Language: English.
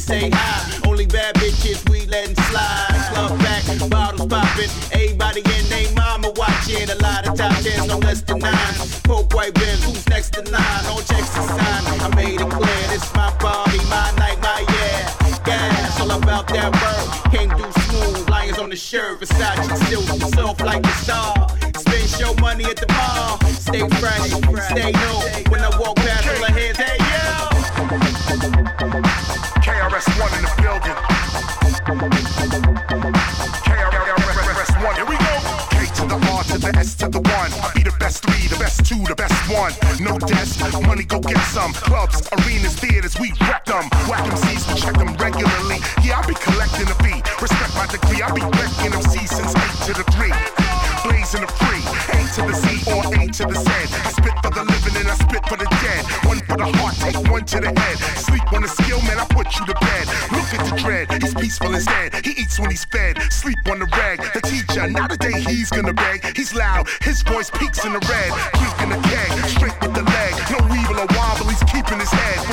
say hi. Only bad bitches we letting slide. Club back, bottles popping. Everybody and they mama watching. A lot of top tens, no less than 9. Poke white Benz, who's next to 9? No checks to sign. I made it clear, this my party, my night, my yeah. Gas, all about that word. Came through smooth, lions on the shirt. Versace still soft like the star. Spend show money at the mall. Stay fresh, stay new. When I walk past, all I hear is, hey yo. KRS-One in the building. KRS-One, here we go. K to the R to the S to the 1. I be the best 3, the best 2, the best 1. No desk, money go get some. Clubs, arenas, theaters, we wreck them. Whack MCs, we check them regularly. Yeah, I be collecting a beat. Respect my degree, I be wrecking MC since 8 to the 3. Blazing the free, A to the Z or A to the Z. I spit for the living and I spit for the dead. One for the heart, take one to the head. Sleep on the skill, man, I put you to bed. Look at the dread, he's peaceful instead. He eats when he's fed, sleep on the rag. The teacher, not a day he's gonna beg. He's loud, his voice peaks in the red. Drinking the keg, straight with the leg. No weevil or wobble, he's keeping his head.